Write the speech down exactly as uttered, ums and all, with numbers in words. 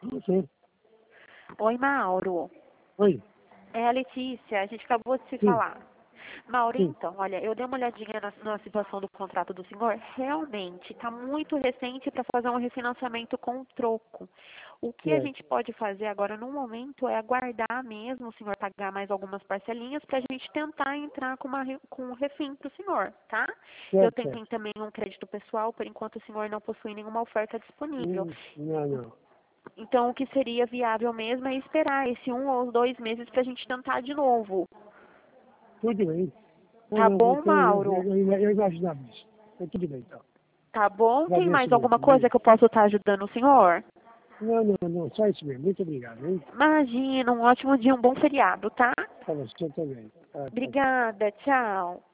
Sim. Oi, Mauro. Oi. É a Letícia, a gente acabou de se Sim. falar. Mauro, Sim. então, olha, eu dei uma olhadinha na, na situação do contrato do senhor. Realmente, está muito recente para fazer um refinanciamento com troco. O que a Certo. gente pode fazer agora, no momento, é aguardar mesmo o senhor pagar mais algumas parcelinhas para a gente tentar entrar com, uma, re- com um refim para o senhor, tá? Eu Certo, tenho certo. também um crédito pessoal, por enquanto o senhor não possui nenhuma oferta disponível. Hum, não, não. Então, o que seria viável mesmo é esperar esse um ou dois meses para a gente tentar de novo. Tudo bem. Não, Tá não, eu, bom, eu, Mauro? eu, eu imaginava isso. Mas tudo bem, então. Tá bom? Tem mais Agradeço alguma muito, coisa viu? que eu possa estar ajudando o senhor? Não, não, não. Só isso mesmo. Muito obrigado, hein? Imagina, um ótimo dia, um bom feriado, tá? Para você também. Tá, tchau, tchau. Obrigada, tchau.